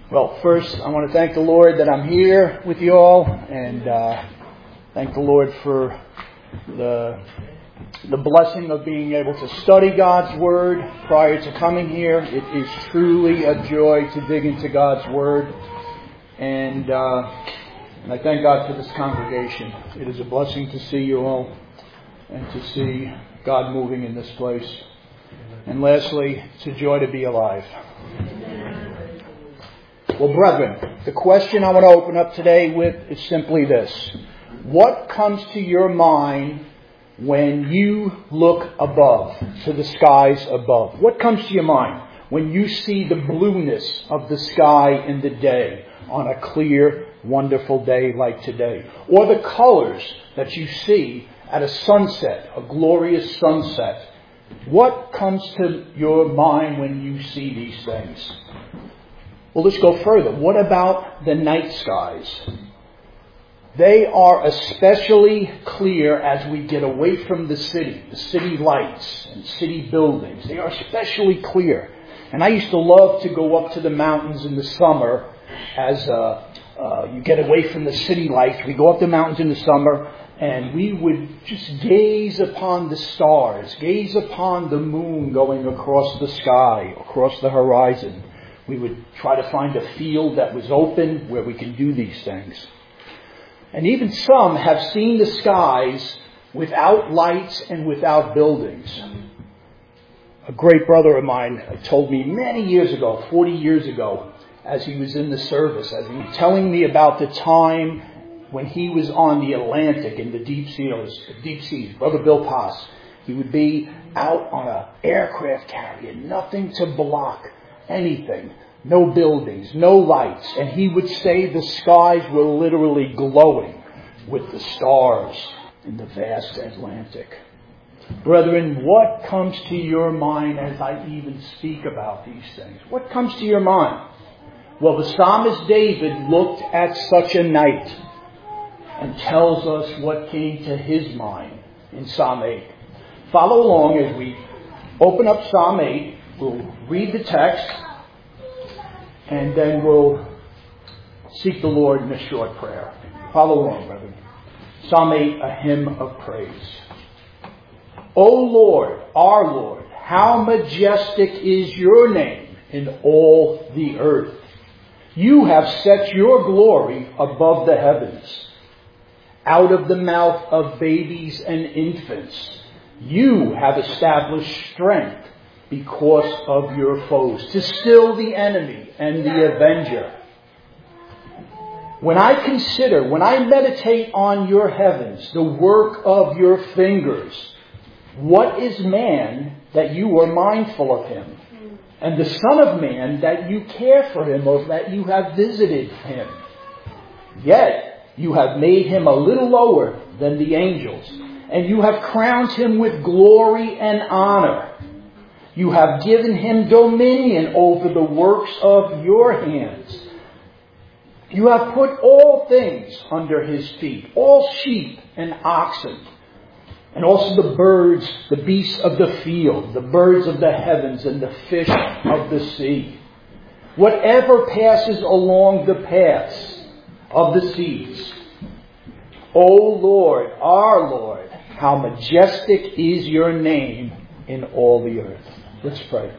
Well, first, I want to thank the Lord that I'm here with you all, and thank the Lord for the blessing of being able to study God's Word prior to coming here. It is truly a joy to dig into God's Word, and I thank God for this congregation. It is a blessing to see you all and to see God moving in this place. And lastly, it's a joy to be alive. Well, brethren, the question I want to open up today with is simply this. What comes to your mind when you look above, to the skies above? What comes to your mind when you see the blueness of the sky in the day on a clear, wonderful day like today? Or the colors that you see at a sunset, a glorious sunset? What comes to your mind when you see these things? Well, let's go further. What about the night skies? They are especially clear as we get away from the city lights and city buildings. They are especially clear. And I used to love to go up to the mountains in the summer as you get away from the city lights. We go up the mountains in the summer and we would just gaze upon the stars, gaze upon the moon going across the sky, across the horizon. We would try to find a field that was open where we can do these things. And even some have seen the skies without lights and without buildings. A great brother of mine told me many years ago, 40 years ago, as he was in the service, as he was telling me about the time when he was on the Atlantic in the deep seas, Brother Bill Pass. He would be out on an aircraft carrier, nothing to block anything, no buildings, no lights, and he would say the skies were literally glowing with the stars in the vast Atlantic. Brethren, what comes to your mind as I even speak about these things? What comes to your mind? Well, the psalmist David looked at such a night and tells us what came to his mind in Psalm 8. Follow along as we open up Psalm 8. We'll read the text, and then we'll seek the Lord in a short prayer. Follow along, brethren. Psalm 8, a hymn of praise. O Lord, our Lord, how majestic is your name in all the earth. You have set your glory above the heavens. Out of the mouth of babies and infants, you have established strength because of your foes, to still the enemy and the avenger. When I meditate on your heavens, the work of your fingers, what is man that you are mindful of him? And the Son of Man that you care for him, or that you have visited him? Yet you have made him a little lower than the angels, and you have crowned him with glory and honor. You have given him dominion over the works of your hands. You have put all things under his feet, all sheep and oxen, and also the birds, the beasts of the field, the birds of the heavens, and the fish of the sea. Whatever passes along the paths of the seas. O Lord, our Lord, how majestic is your name in all the earth. Let's pray.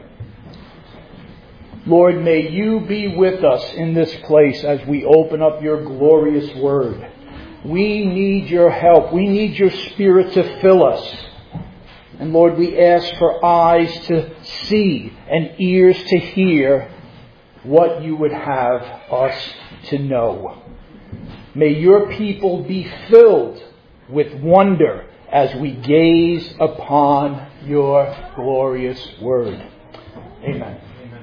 Lord, may you be with us in this place as we open up your glorious word. We need your help. We need your Spirit to fill us. And Lord, we ask for eyes to see and ears to hear what you would have us to know. May your people be filled with wonder as we gaze upon your glorious word. Amen.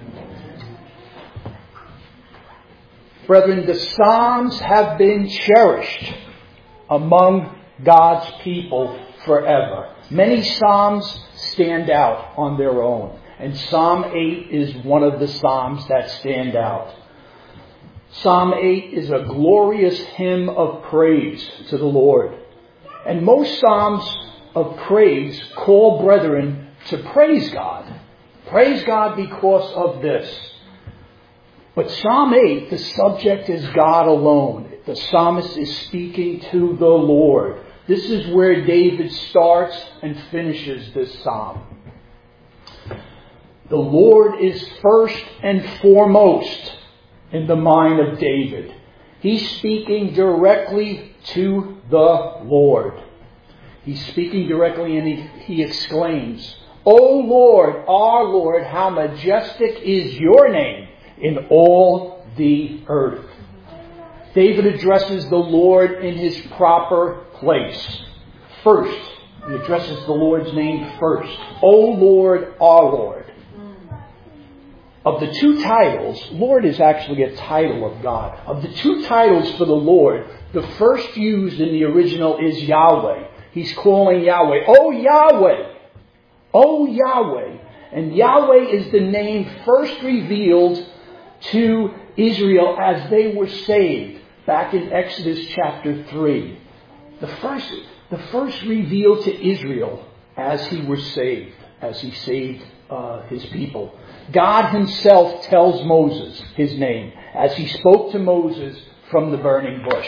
Brethren, the Psalms have been cherished among God's people forever. Many Psalms stand out on their own, and Psalm 8 is one of the Psalms that stand out. Psalm 8 is a glorious hymn of praise to the Lord. And most Psalms of praise call brethren to praise God. Praise God because of this. But Psalm 8, the subject is God alone. The psalmist is speaking to the Lord. This is where David starts and finishes this psalm. The Lord is first and foremost in the mind of David. He's speaking directly to the Lord. He's speaking directly and he exclaims, O Lord, our Lord, how majestic is your name in all the earth. David addresses the Lord in his proper place. First, he addresses the Lord's name first. O Lord, our Lord. Of the two titles, Lord is actually a title of God. Of the two titles for the Lord, the first used in the original is Yahweh. He's calling Yahweh, O Yahweh, O Yahweh. And Yahweh is the name first revealed to Israel as they were saved back in Exodus chapter 3. The first revealed to Israel as he was saved, as he saved his people. God himself tells Moses his name as he spoke to Moses from the burning bush.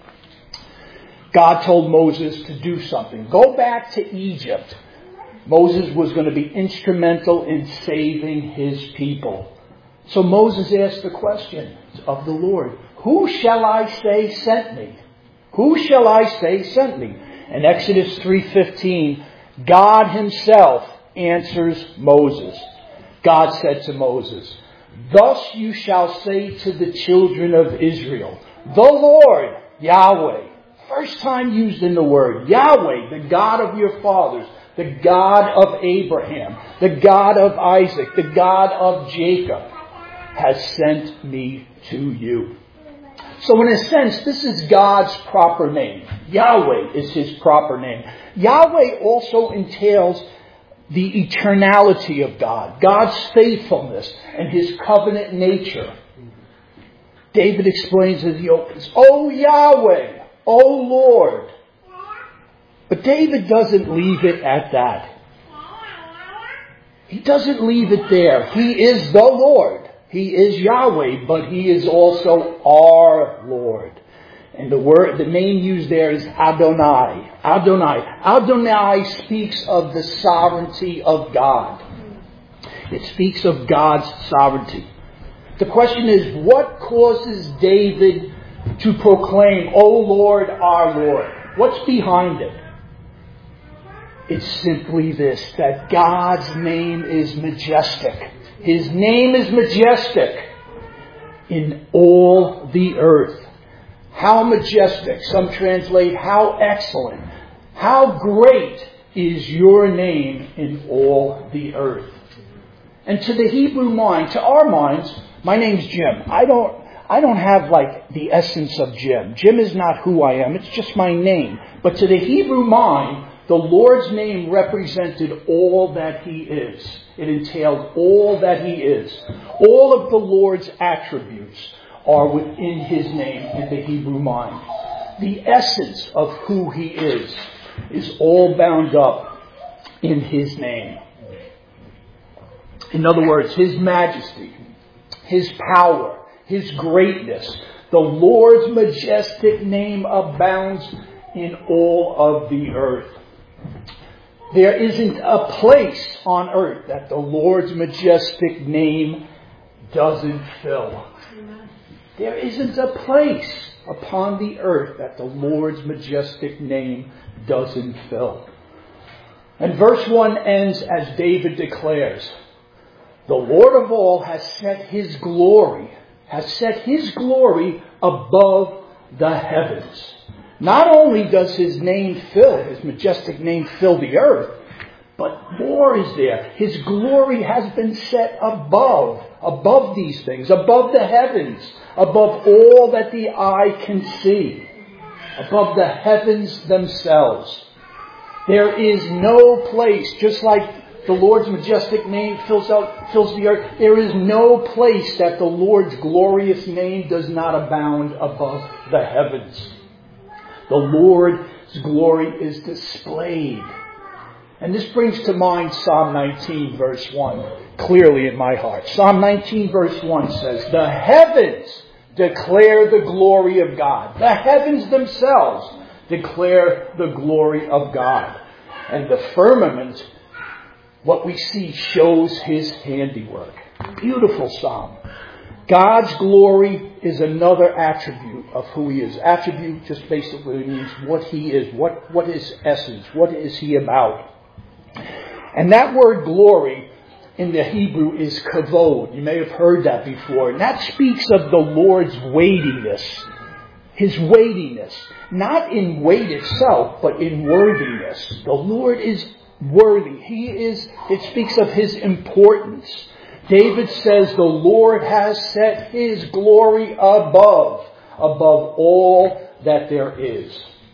God told Moses to do something. Go back to Egypt. Moses was going to be instrumental in saving his people. So Moses asked the question of the Lord, who shall I say sent me? Who shall I say sent me? In Exodus 3:15, God himself answers Moses. God said to Moses, thus you shall say to the children of Israel, the Lord, Yahweh. First time used in the word, Yahweh, the God of your fathers, the God of Abraham, the God of Isaac, the God of Jacob, has sent me to you. So in a sense, this is God's proper name. Yahweh is his proper name. Yahweh also entails the eternality of God, God's faithfulness and his covenant nature. David explains as he opens, O Yahweh, O Lord. But David doesn't leave it at that. He doesn't leave it there. He is the Lord. He is Yahweh, but he is also our Lord. And the name used there is Adonai. Adonai. Adonai speaks of the sovereignty of God. It speaks of God's sovereignty. The question is, what causes David to proclaim, O Lord, our Lord? What's behind it? It's simply this, that God's name is majestic. His name is majestic in all the earth. How majestic. Some translate, how excellent. How great is your name in all the earth. And to the Hebrew mind, to our minds, my name's Jim. I don't have like the essence of Jim. Jim is not who I am. It's just my name. But to the Hebrew mind, the Lord's name represented all that he is. It entailed all that he is. All of the Lord's attributes are within his name in the Hebrew mind. The essence of who he is all bound up in his name. In other words, his majesty, his power, his greatness. The Lord's majestic name abounds in all of the earth. There isn't a place on earth that the Lord's majestic name doesn't fill. There isn't a place upon the earth that the Lord's majestic name doesn't fill. And verse 1 ends as David declares, the Lord of all has set his glory above the heavens. Not only does his name his majestic name fill the earth, but more is there. His glory has been set above these things, above the heavens, above all that the eye can see, above the heavens themselves. There is no place, just like the Lord's majestic name fills the earth, there is no place that the Lord's glorious name does not abound above the heavens. The Lord's glory is displayed And this brings to mind Psalm 19 verse 1 clearly in my heart. Psalm 19 verse 1 says, "The heavens declare the glory of God." The heavens themselves declare the glory of God. And the firmament, what we see, shows His handiwork. Beautiful psalm. God's glory is another attribute of who He is. Attribute just basically means what He is, what His essence, what is He about. And that word glory in the Hebrew is kavod. You may have heard that before. And that speaks of the Lord's weightiness. His weightiness. Not in weight itself, but in worthiness. The Lord is worthy. It speaks of His importance. David says the Lord has set His glory above all that there is.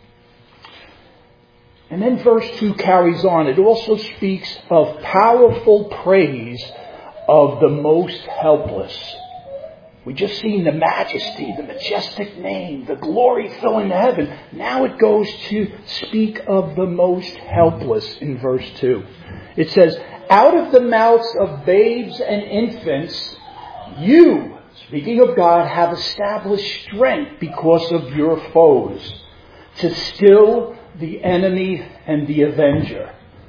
And then verse 2 carries on. It also speaks of powerful praise of the most helpless. We just seen the majesty, the majestic name, the glory filling the heaven. Now it goes to speak of the most helpless in verse 2. It says, "Out of the mouths of babes and infants, you," speaking of God, "have established strength because of your foes, to still the enemy and the avenger."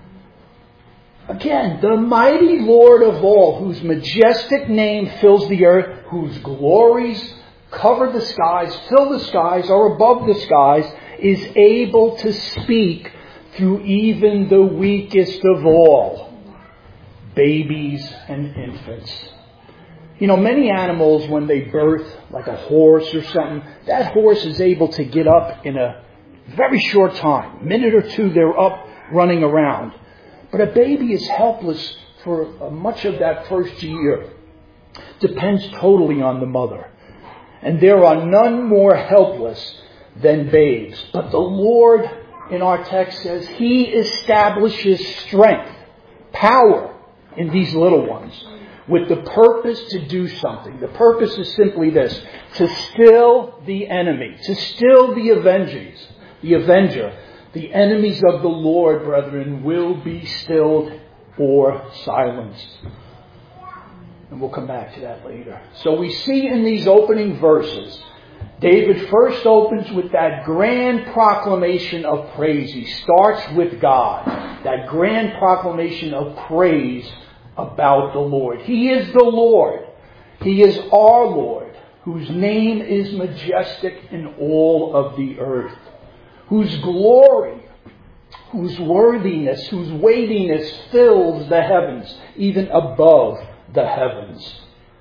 Again, the mighty Lord of all, whose majestic name fills the earth, whose glories cover the skies, fill the skies, are above the skies, is able to speak through even the weakest of all, babies and infants. You know, many animals, when they birth, like a horse or something, that horse is able to get up in a very short time. Minute or two, they're up running around. But a baby is helpless for much of that first year. Depends totally on the mother. And there are none more helpless than babes. But the Lord, in our text, says He establishes strength, power in these little ones, with the purpose to do something. The purpose is simply this: to still the enemy, to still the avengers. The avenger, the enemies of the Lord, brethren, will be stilled or silenced. And we'll come back to that later. So we see in these opening verses, David first opens with that grand proclamation of praise. He starts with God. That grand proclamation of praise about the Lord. He is the Lord. He is our Lord, whose name is majestic in all of the earth, whose glory, whose worthiness, whose weightiness fills the heavens, even above the heavens.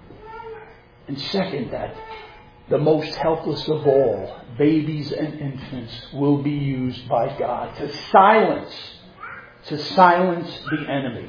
And second, that the most helpless of all, babies and infants, will be used by God to silence the enemy.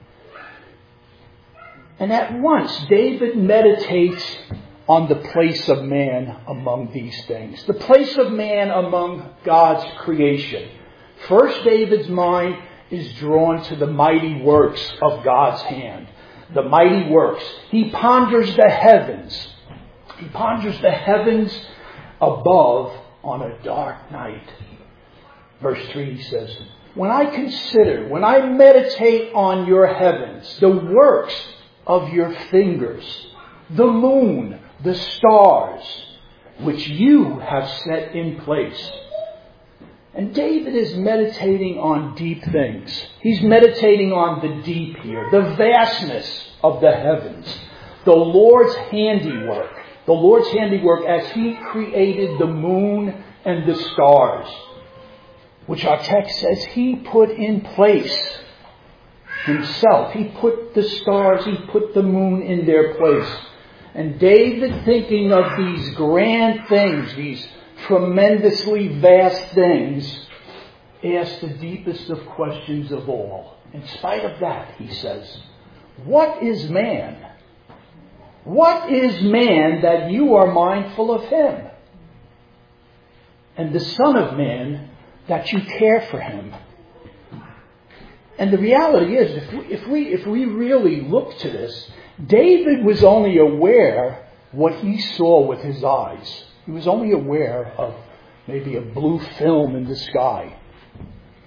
And at once, David meditates on the place of man among these things. The place of man among God's creation. First, David's mind is drawn to the mighty works of God's hand. The mighty works. He ponders the heavens. He ponders the heavens above on a dark night. Verse 3 says, when I meditate on your heavens, the works of your fingers, the moon, the stars, which you have set in place. And David is meditating on deep things. He's meditating on the deep here, the vastness of the heavens, the Lord's handiwork. The Lord's handiwork as He created the moon and the stars, which our text says He put in place Himself. He put the stars, He put the moon in their place. And David, thinking of these grand things, these tremendously vast things, asked the deepest of questions of all. In spite of that, he says, what is man? What is man that you are mindful of him? And the Son of Man that you care for him? And the reality is, if we really look to this, David was only aware what he saw with his eyes. He was only aware of maybe a blue film in the sky.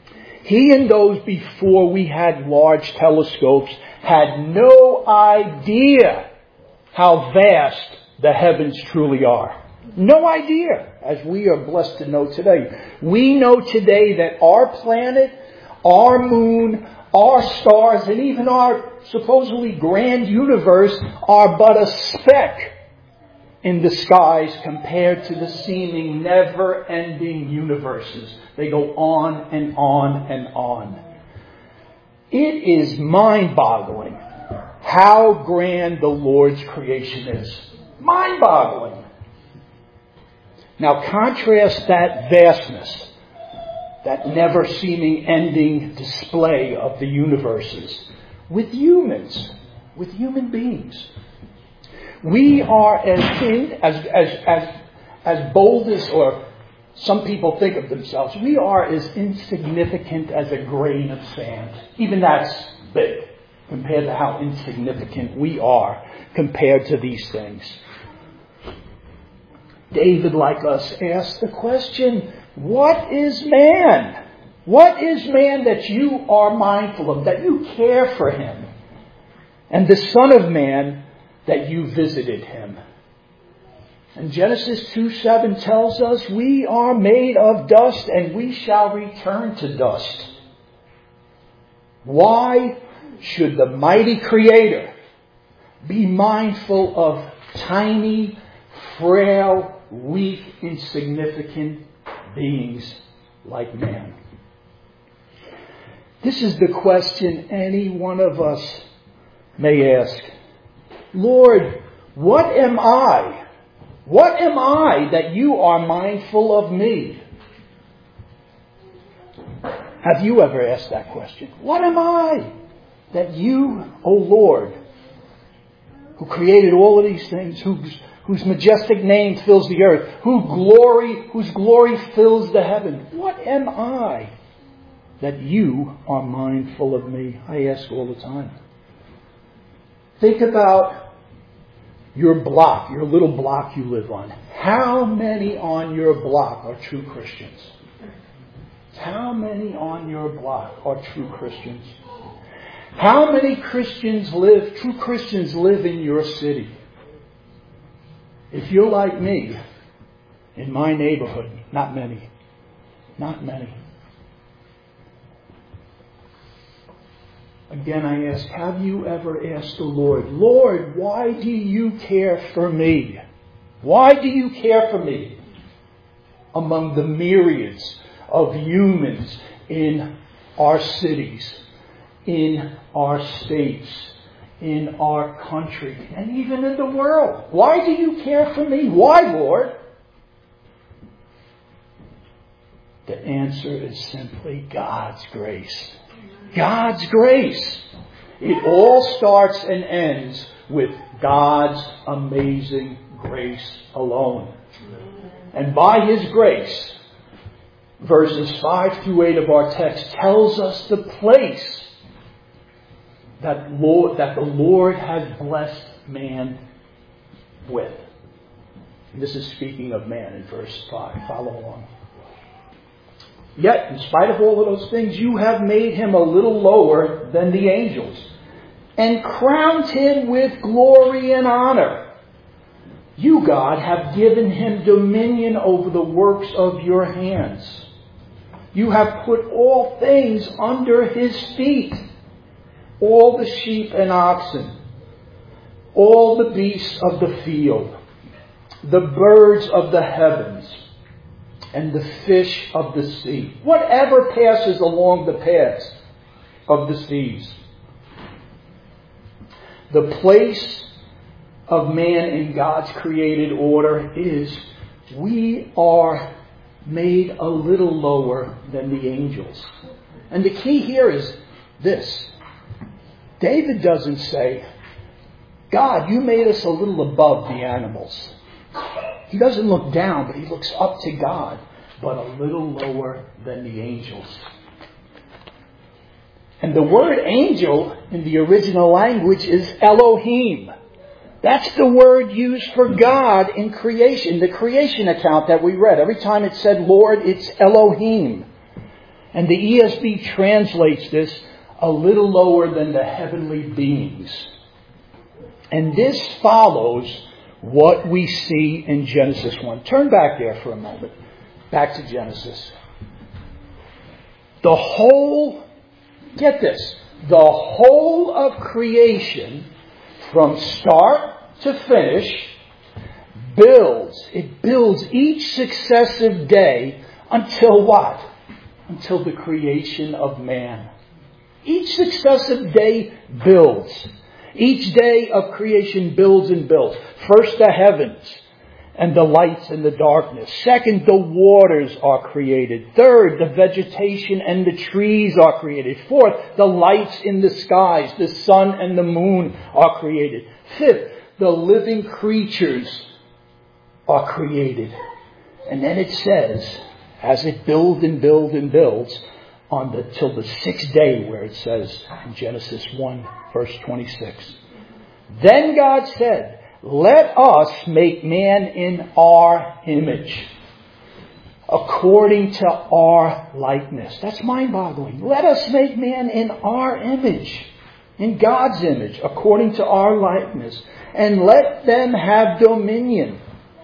He and those before we had large telescopes had no idea how vast the heavens truly are. No idea, as we are blessed to know today. We know today that our planet, our moon, our stars, and even our supposedly grand universe are but a speck in the skies compared to the seeming never-ending universes. They go on and on and on. It is mind-boggling how grand the Lord's creation is. Mind-boggling. Now contrast that vastness, that never-seeming ending display of the universes, with humans, with human beings. We are as bold as, or some people think of themselves, we are as insignificant as a grain of sand. Even that's big compared to how insignificant we are compared to these things. David, like us, asked the question, what is man? What is man that you are mindful of, that you care for him? And the Son of Man, that you visited him. And Genesis 2:7 tells us we are made of dust and we shall return to dust. Why should the mighty Creator be mindful of tiny, frail, weak, insignificant beings like man? This is the question any one of us may ask. Lord, what am I? What am I that you are mindful of me? Have you ever asked that question? What am I that you, O Lord, who created all of these things, whose majestic name fills the earth, whose glory fills the heaven. What am I that you are mindful of me? I ask all the time. Think about your block, your little block you live on. How many on your block are true Christians? How many on your block are true Christians? How many true Christians live in your city? If you're like me, in my neighborhood, not many. Not many. Again, I ask, have you ever asked the Lord, Lord, why do you care for me? Why do you care for me among the myriads of humans in our cities, in our states, in our country, and even in the world? Why do you care for me? Why, Lord? The answer is simply God's grace. God's grace. It all starts and ends with God's amazing grace alone. And by His grace, verses 5 through 8 of our text tells us the place that the Lord has blessed man with. And this is speaking of man in verse 5. Follow along. Yet, in spite of all of those things, you have made him a little lower than the angels and crowned him with glory and honor. You, God, have given him dominion over the works of your hands. You have put all things under his feet, all the sheep and oxen, all the beasts of the field, the birds of the heavens, and the fish of the sea, whatever passes along the paths of the seas. The place of man in God's created order is we are made a little lower than the angels. And the key here is this. David doesn't say, God, you made us a little above the animals. He doesn't look down, but he looks up to God, but a little lower than the angels. And the word angel in the original language is Elohim. That's the word used for God in creation, the creation account that we read. Every time it said Lord, it's Elohim. And the ESV translates this a little lower than the heavenly beings. And this follows what we see in Genesis 1. Turn back there for a moment. Back to Genesis. Get this, the whole of creation, from start to finish, builds each successive day until what? Until the creation of man. Each successive day builds. Each day of creation builds and builds. First the heavens and the lights and the darkness. Second, the waters are created. Third, the vegetation and the trees are created. Fourth, the lights in the skies, the sun and the moon are created. Fifth, the living creatures are created. And then it says, as it builds and builds and builds, till the sixth day, where it says in Genesis 1, verse 26. Then God said, let us make man in our image, according to our likeness. That's mind-boggling. Let us make man in our image, in God's image, according to our likeness, and let them have dominion.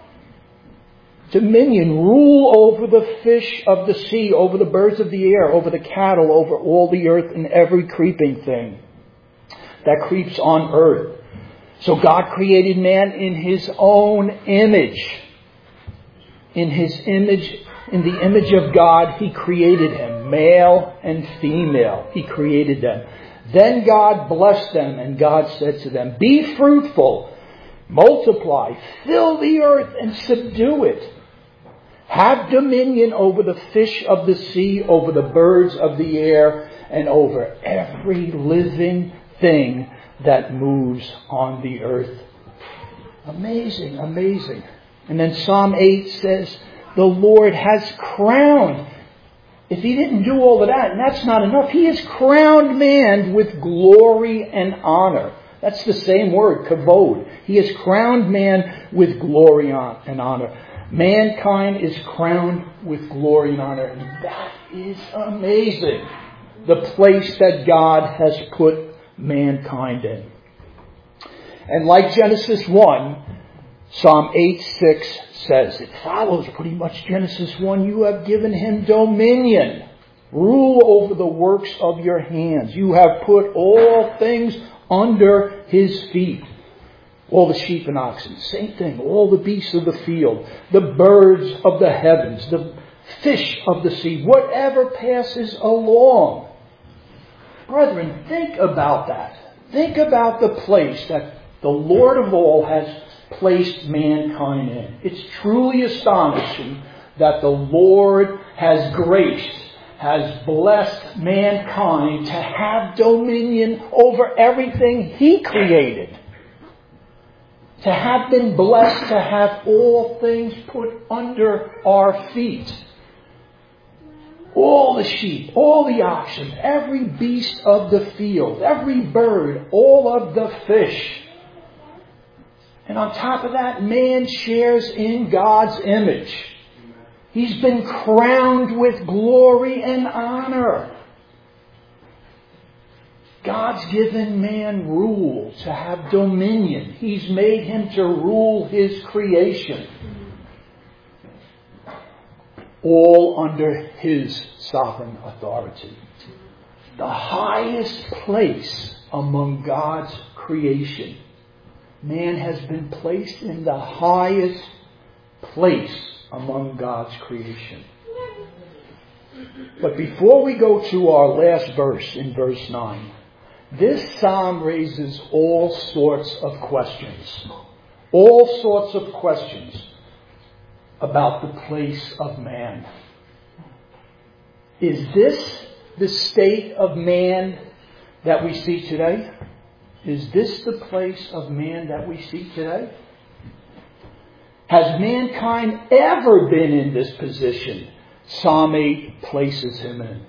Rule over the fish of the sea, over the birds of the air, over the cattle, over all the earth, and every creeping thing that creeps on earth. So God created man in His own image. In His image, in the image of God, He created him. Male and female, He created them. Then God blessed them, and God said to them, be fruitful, multiply, fill the earth, and subdue it. Have dominion over the fish of the sea, over the birds of the air, and over every living thing that moves on the earth. Amazing, amazing. And then Psalm 8 says, the Lord has crowned. If He didn't do all of that, and that's not enough, He has crowned man with glory and honor. That's the same word, kavod. He has crowned man with glory and honor. Mankind is crowned with glory and honor. And that is amazing. The place that God has put mankind in. And like Genesis 1, Psalm 8:6 says, it follows pretty much Genesis 1. You have given him dominion. Rule over the works of your hands. You have put all things under his feet. All the sheep and oxen, same thing. All the beasts of the field, the birds of the heavens, the fish of the sea, whatever passes along. Brethren, think about that. Think about the place that the Lord of all has placed mankind in. It's truly astonishing that the Lord has graced, has blessed mankind to have dominion over everything He created. To have been blessed to have all things put under our feet. All the sheep, all the oxen, every beast of the field, every bird, all of the fish. And on top of that, man shares in God's image. He's been crowned with glory and honor. God's given man rule, to have dominion. He's made him to rule His creation. All under His sovereign authority. The highest place among God's creation. Man has been placed in the highest place among God's creation. But before we go to our last verse, in verse 9, this psalm raises all sorts of questions. All sorts of questions about the place of man. Is this the state of man that we see today? Is this the place of man that we see today? Has mankind ever been in this position Psalm 8 places him in?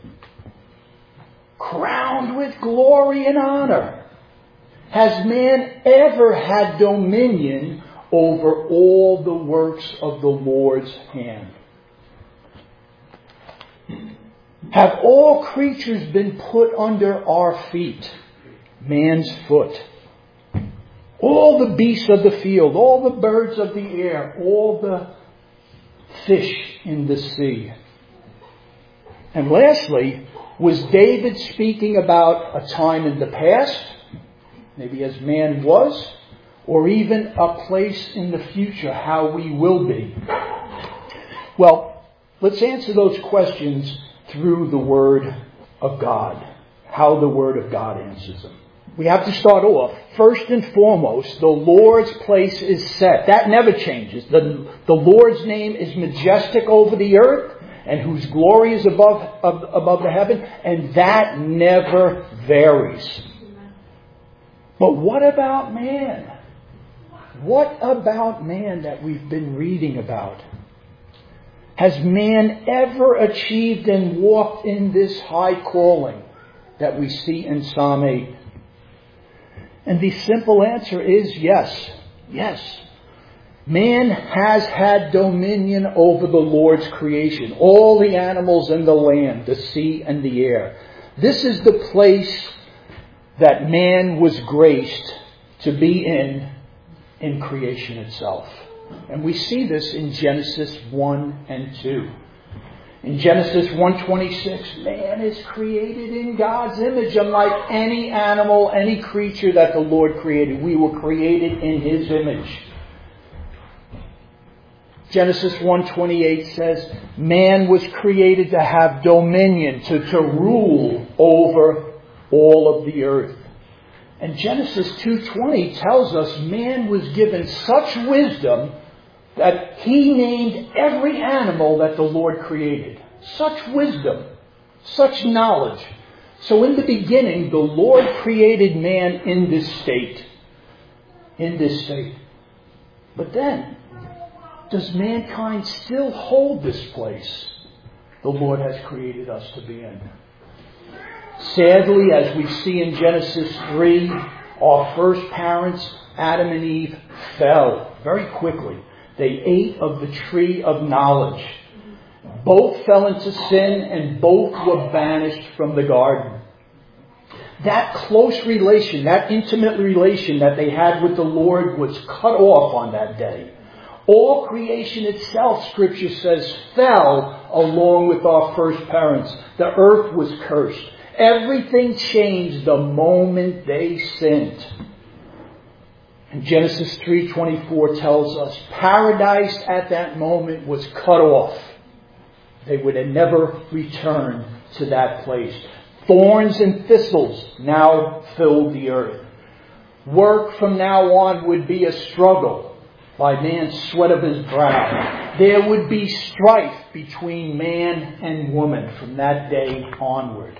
Crowned with glory and honor. Has man ever had dominion over all the works of the Lord's hand? Have all creatures been put under our feet? Man's foot. All the beasts of the field, all the birds of the air, all the fish in the sea. And lastly, was David speaking about a time in the past, maybe as man was, or even a place in the future, how we will be? Well, let's answer those questions through the Word of God, how the Word of God answers them. We have to start off. First and foremost, the Lord's place is set. That never changes. The Lord's name is majestic over the earth, and whose glory is above the heaven, and that never varies. But what about man? What about man that we've been reading about? Has man ever achieved and walked in this high calling that we see in Psalm 8? And the simple answer is yes. Yes. Man has had dominion over the Lord's creation, all the animals in the land, the sea and the air. This is the place that man was graced to be in creation itself. And we see this in Genesis 1 and 2. In Genesis 1:26, man is created in God's image, unlike any animal, any creature that the Lord created. We were created in His image. Genesis 1:28 says, man was created to have dominion, to rule over all of the earth. And Genesis 2:20 tells us man was given such wisdom that he named every animal that the Lord created. Such wisdom, such knowledge. So in the beginning, the Lord created man in this state. In this state. But then, does mankind still hold this place the Lord has created us to be in? Sadly, as we see in Genesis 3, our first parents, Adam and Eve, fell very quickly. They ate of the tree of knowledge. Both fell into sin and both were banished from the garden. That close relation, that intimate relation that they had with the Lord was cut off on that day. All creation itself, Scripture says, fell along with our first parents. The earth was cursed. Everything changed the moment they sinned. And Genesis 3:24 tells us paradise at that moment was cut off. They would have never returned to that place. Thorns and thistles now filled the earth. Work from now on would be a struggle by man's sweat of his brow. There would be strife between man and woman from that day onward.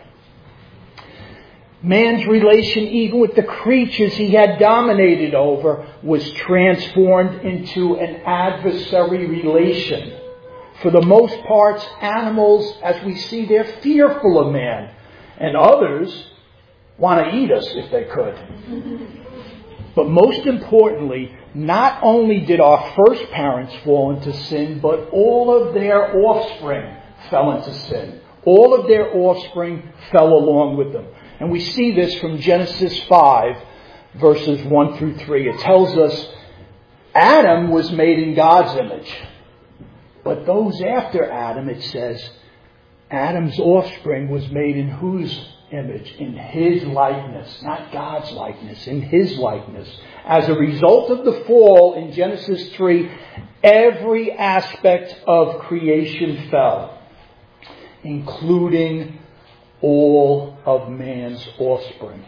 Man's relation, even with the creatures he had dominated over, was transformed into an adversary relation. For the most part, animals, as we see, they're fearful of man. And others want to eat us if they could. But most importantly, not only did our first parents fall into sin, but all of their offspring fell into sin. All of their offspring fell along with them. And we see this from Genesis 5, verses 1 through 3. It tells us Adam was made in God's image. But those after Adam, it says, Adam's offspring was made in whose image? In his likeness. Not God's likeness, in his likeness. As a result of the fall in Genesis 3, every aspect of creation fell, including all of man's offspring.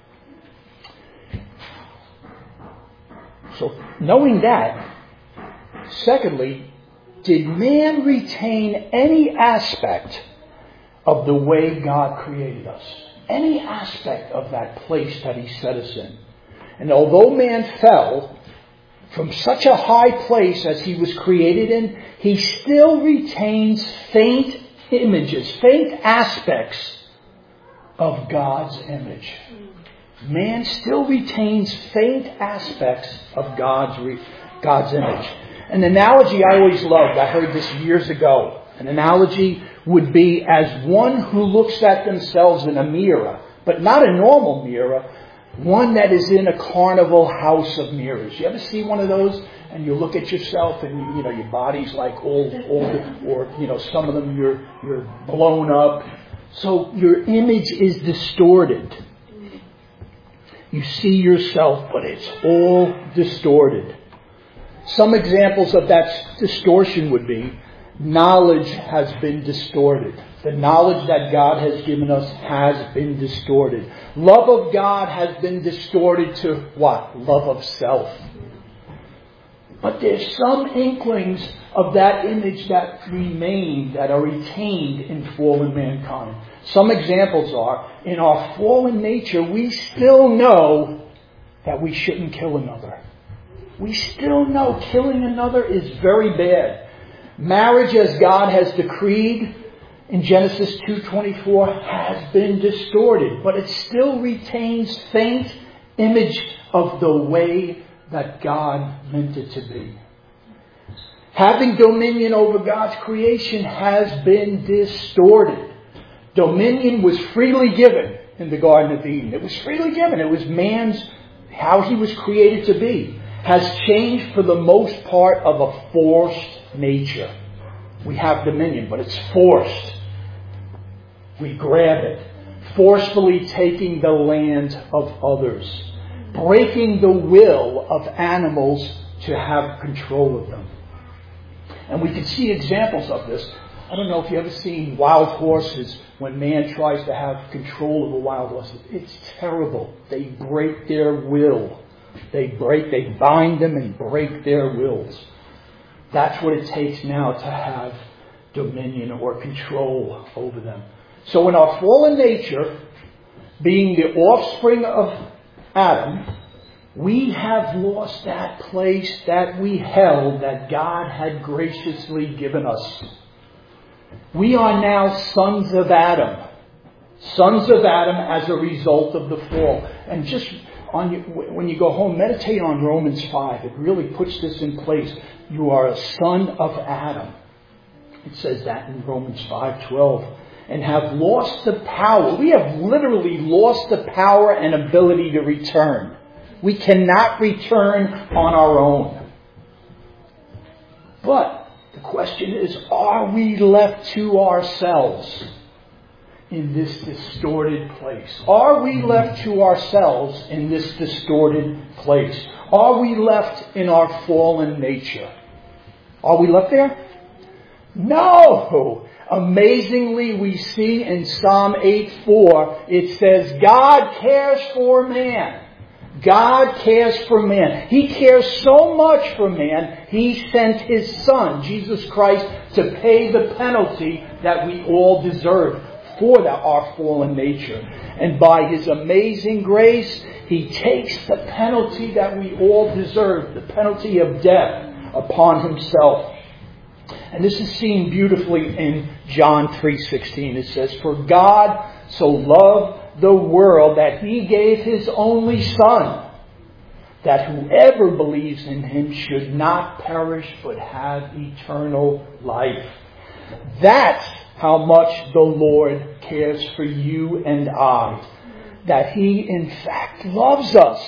So, knowing that, secondly, did man retain any aspect of the way God created us? Any aspect of that place that He set us in? And although man fell from such a high place as he was created in, he still retains faint images, faint aspects of God's image. Man still retains faint aspects of God's image. An analogy I always loved, I heard this years ago. An analogy would be as one who looks at themselves in a mirror, but not a normal mirror, one that is in a carnival house of mirrors. You ever see one of those? And you look at yourself and, your body's like all or, some of them you're blown up. So your image is distorted. You see yourself, but it's all distorted. Some examples of that distortion would be knowledge has been distorted. The knowledge that God has given us has been distorted. Love of God has been distorted to what? Love of self. But there's some inklings of that image that remain, that are retained in fallen mankind. Some examples are, in our fallen nature, we still know that we shouldn't kill another. We still know killing another is very bad. Marriage as God has decreed in Genesis 2:24 has been distorted, but it still retains faint image of the way that God meant it to be. Having dominion over God's creation has been distorted. Dominion was freely given in the Garden of Eden. It was freely given. It was man's, how he was created to be. Has changed for the most part of a forced nature. We have dominion, but it's forced. We grab it. Forcefully taking the land of others. Breaking the will of animals to have control of them. And we can see examples of this. I don't know if you've ever seen wild horses when man tries to have control of a wild horse. It's terrible. They break their will. They bind them and break their wills. That's what it takes now to have dominion or control over them. So in our fallen nature, being the offspring of Adam, we have lost that place that we held that God had graciously given us. We are now sons of Adam. Sons of Adam as a result of the fall. And just when you go home, meditate on Romans 5. It really puts this in place. You are a son of Adam. It says that in Romans 5:12. And have lost the power. We have literally lost the power and ability to return. We cannot return on our own. But the question is, are we left to ourselves in this distorted place? Are we left to ourselves in this distorted place? Are we left in our fallen nature? Are we left there? No! Amazingly, we see in Psalm 8:4, it says, God cares for man. God cares for man. He cares so much for man, He sent His Son, Jesus Christ, to pay the penalty that we all deserve for our fallen nature. And by His amazing grace, He takes the penalty that we all deserve, the penalty of death, upon Himself. And this is seen beautifully in John 3:16. It says, For God so loved the world that He gave His only Son, that whoever believes in Him should not perish but have eternal life. That's how much the Lord cares for you and I. That He, in fact, loves us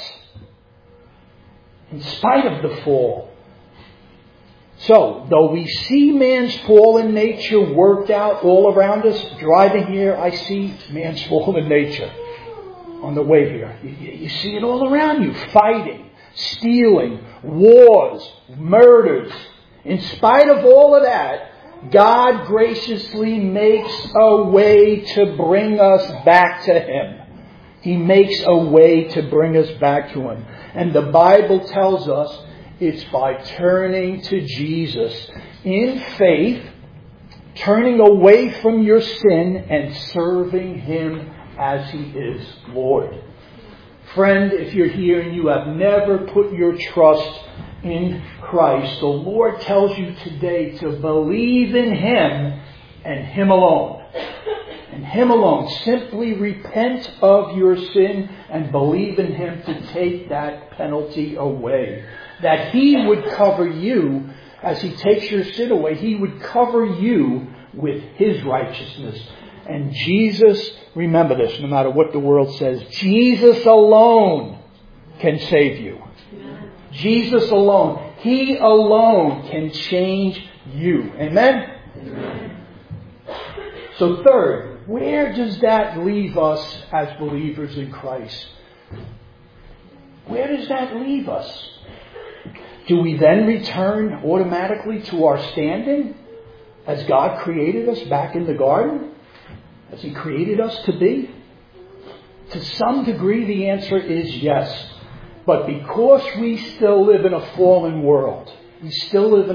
in spite of the fall. So, though we see man's fallen nature worked out all around us, driving here, I see man's fallen nature on the way here. You see it all around you. Fighting, stealing, wars, murders. In spite of all of that, God graciously makes a way to bring us back to Him. He makes a way to bring us back to Him. And the Bible tells us it's by turning to Jesus in faith, turning away from your sin and serving Him as He is Lord. Friend, if you're here and you have never put your trust in Christ, the Lord tells you today to believe in Him and Him alone. And Him alone. Simply repent of your sin and believe in Him to take that penalty away. That He would cover you as He takes your sin away. He would cover you with His righteousness. And Jesus, remember this, no matter what the world says, Jesus alone can save you. Jesus alone. He alone can change you. Amen? Amen. So third, where does that leave us as believers in Christ? Where does that leave us? Do we then return automatically to our standing as God created us back in the garden? As He created us to be? To some degree, the answer is yes. But because we still live in a fallen world, we still live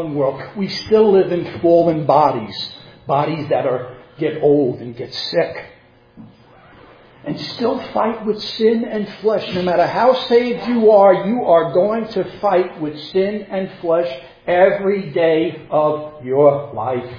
in fallen bodies that get old and get sick, and still fight with sin and flesh. No matter how saved you are going to fight with sin and flesh every day of your life.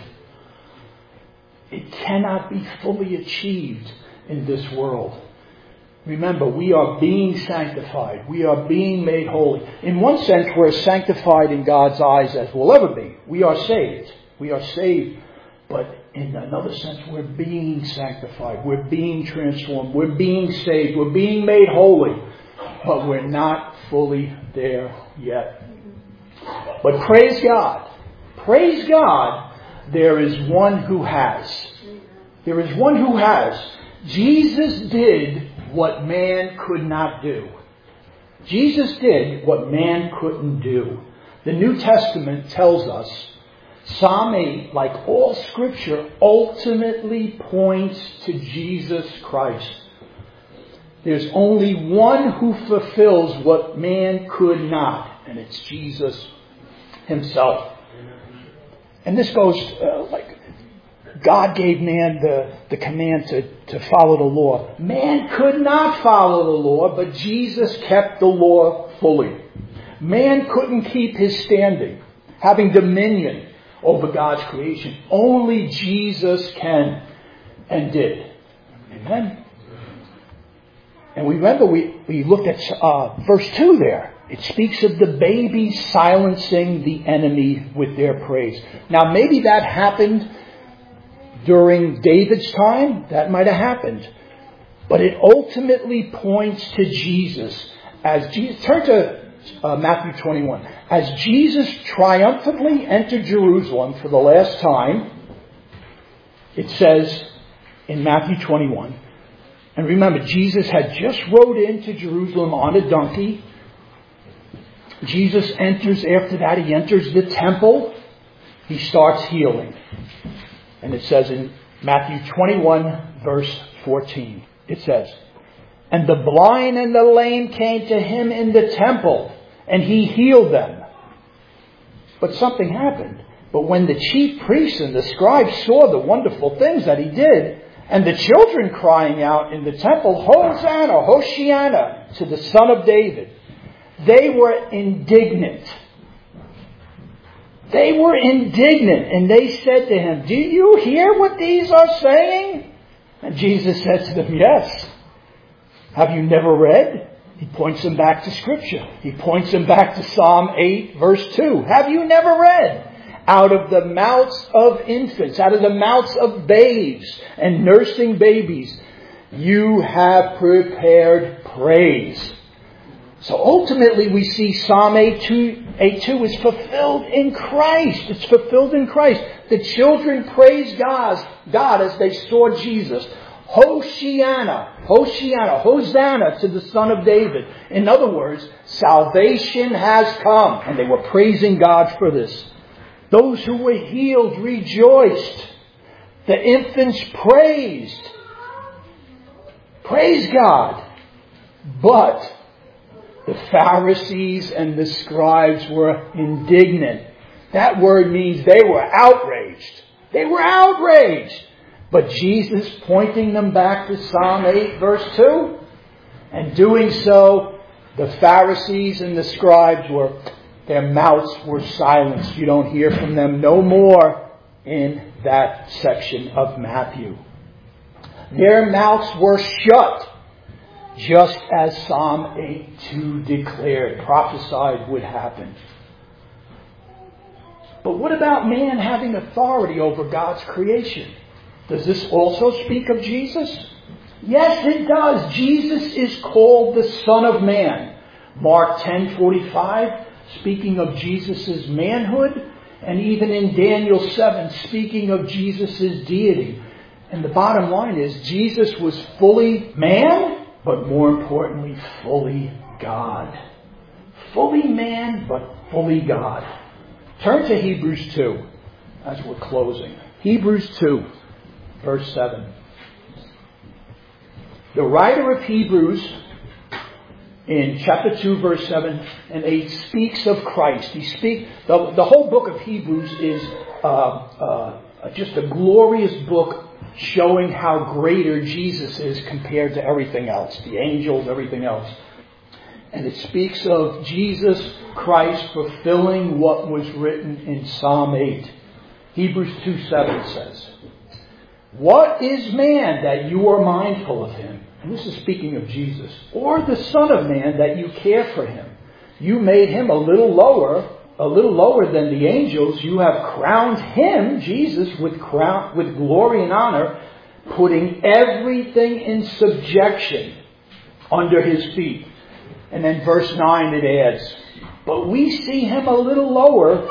It cannot be fully achieved in this world. Remember, we are being sanctified. We are being made holy. In one sense, we're as sanctified in God's eyes as we'll ever be. We are saved. We are saved. But in another sense, we're being sanctified. We're being transformed. We're being saved. We're being made holy. But we're not fully there yet. But praise God. Praise God, there is one who has. There is one who has. Jesus did what man could not do. Jesus did what man couldn't do. The New Testament tells us Psalm 8, like all Scripture, ultimately points to Jesus Christ. There's only one who fulfills what man could not, and it's Jesus Himself. And this goes like God gave man the command to follow the law. Man could not follow the law, but Jesus kept the law fully. Man couldn't keep his standing, having dominion over God's creation. Only Jesus can and did. Amen. And we remember we looked at verse 2 there. It speaks of the babies silencing the enemy with their praise. Now maybe that happened during David's time. That might have happened. But it ultimately points to Jesus. As Jesus, turn to Matthew 21. As Jesus triumphantly entered Jerusalem for the last time, it says in Matthew 21, and remember, Jesus had just rode into Jerusalem on a donkey. Jesus enters after that. He enters the temple. He starts healing. And it says in Matthew 21, verse 14, it says, "And the blind and the lame came to Him in the temple, and He healed them." But something happened. But when the chief priests and the scribes saw the wonderful things that He did, and the children crying out in the temple, "Hosanna, Hosanna to the Son of David," they were indignant. They were indignant, and they said to Him, "Do you hear what these are saying?" And Jesus said to them, "Yes. Have you never read?" He points them back to Scripture. He points them back to Psalm 8, verse 2. Have you never read? Out of the mouths of infants, out of the mouths of babes and nursing babies, you have prepared praise. So ultimately we see Psalm 8:2 is fulfilled in Christ. It's fulfilled in Christ. The children praised God as they saw Jesus. Hosanna, Hosanna, Hosanna to the Son of David. In other words, salvation has come. And they were praising God for this. Those who were healed rejoiced. The infants praised. Praise God. But the Pharisees and the scribes were indignant. That word means they were outraged. They were outraged. But Jesus pointing them back to Psalm 8 verse 2. And doing so, the Pharisees and the scribes their mouths were silenced. You don't hear from them no more in that section of Matthew. Their mouths were shut. Just as Psalm 8:2 declared, prophesied would happen. But what about man having authority over God's creation? Does this also speak of Jesus? Yes, it does. Jesus is called the Son of Man. Mark 10:45, speaking of Jesus' manhood, and even in Daniel 7, speaking of Jesus' deity. And the bottom line is, Jesus was fully man, but more importantly, fully God. Fully man, but fully God. Turn to Hebrews 2 as we're closing. Hebrews 2, verse 7. The writer of Hebrews, in chapter 2, verse 7 and 8, speaks of Christ. The whole book of Hebrews is just a glorious book showing how greater Jesus is compared to everything else, the angels, everything else. And it speaks of Jesus Christ fulfilling what was written in Psalm 8. Hebrews 2:7 says, "What is man that you are mindful of him?" And this is speaking of Jesus. "Or the Son of Man that you care for him? You made him a little lower than the angels. You have crowned him," Jesus, with glory and honor, putting everything in subjection under his feet. And then verse 9 it adds, "But we see him a little lower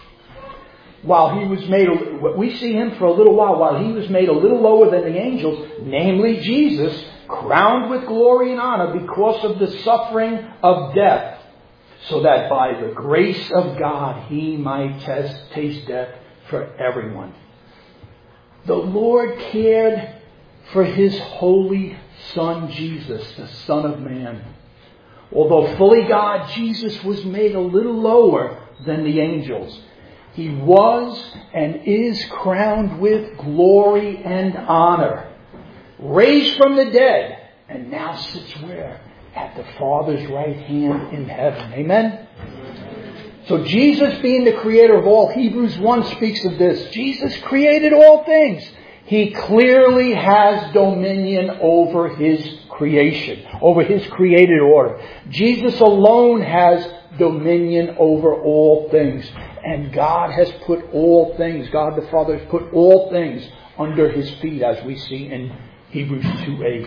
we see him for a little while he was made a little lower than the angels, namely Jesus, crowned with glory and honor because of the suffering of death, so that by the grace of God he might taste death for everyone." The Lord cared for his holy Son Jesus, the Son of Man. Although fully God, Jesus was made a little lower than the angels. He was and is crowned with glory and honor, raised from the dead, and now sits where? At the Father's right hand in heaven. Amen? So Jesus being the creator of all, Hebrews 1 speaks of this. Jesus created all things. He clearly has dominion over his creation, over his created order. Jesus alone has dominion over all things. And God has put all things, God the Father has put all things under his feet, as we see in Hebrews 2:8.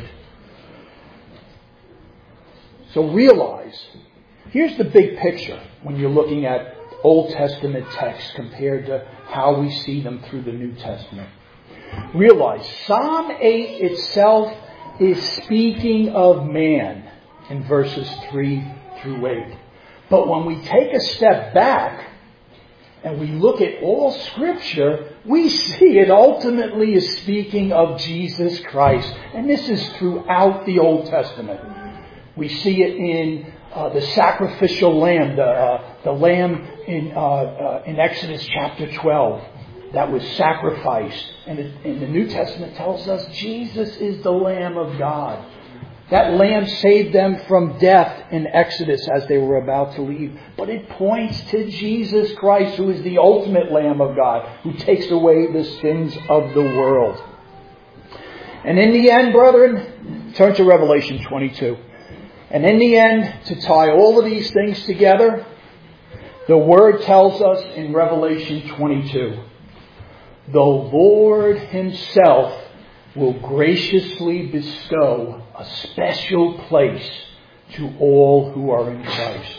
So realize, here's the big picture when you're looking at Old Testament texts compared to how we see them through the New Testament. Realize, Psalm 8 itself is speaking of man in verses 3 through 8. But when we take a step back and we look at all Scripture, we see it ultimately is speaking of Jesus Christ. And this is throughout the Old Testament. We see it in the sacrificial lamb, the lamb in Exodus chapter 12 that was sacrificed. And the New Testament tells us Jesus is the Lamb of God. That lamb saved them from death in Exodus as they were about to leave. But it points to Jesus Christ, who is the ultimate Lamb of God, who takes away the sins of the world. And in the end, brethren, turn to Revelation 22. And in the end, to tie all of these things together, the Word tells us in Revelation 22, the Lord himself will graciously bestow a special place to all who are in Christ.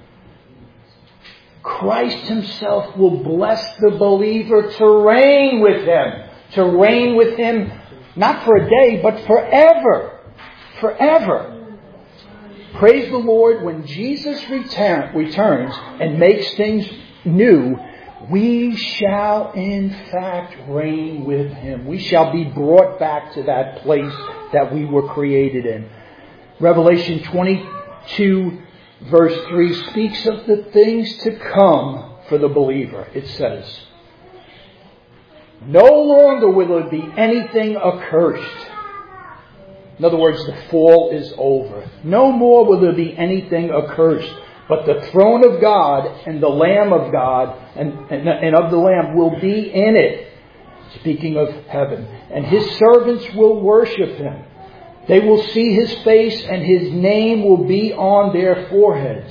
Christ himself will bless the believer to reign with him, not for a day, but forever. Forever. Praise the Lord, when Jesus returns and makes things new, we shall in fact reign with him. We shall be brought back to that place that we were created in. Revelation 22 verse 3 speaks of the things to come for the believer. It says, "No longer will there be anything accursed." In other words, the fall is over. No more will there be anything accursed. But the throne of God and the Lamb of God and of the Lamb will be in it. Speaking of heaven. And his servants will worship him. They will see his face and his name will be on their foreheads.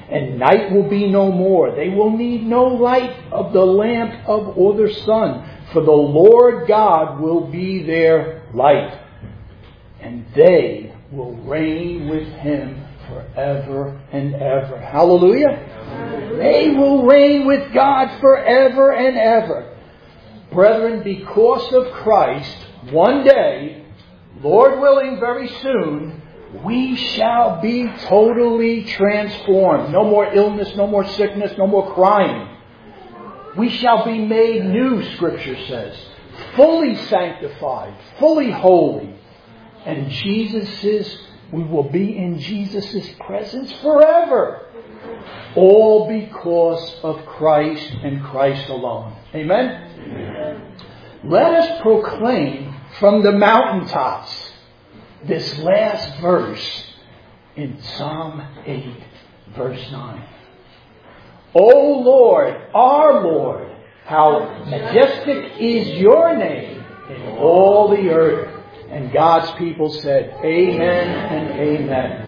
And night will be no more. They will need no light of the lamp or the sun, for the Lord God will be their light. And they will reign with Him forever and ever. Hallelujah. They will reign with God forever and ever. Brethren, because of Christ, one day, Lord willing, very soon, we shall be totally transformed. No more illness, no more sickness, no more crying. We shall be made new, Scripture says. Fully sanctified, fully holy. And we will be in Jesus' presence forever. All because of Christ and Christ alone. Amen? Amen. Let us proclaim from the mountaintops this last verse in Psalm 8, verse 9. O Lord, our Lord, how majestic is your name in all the earth. And God's people said, Amen and Amen.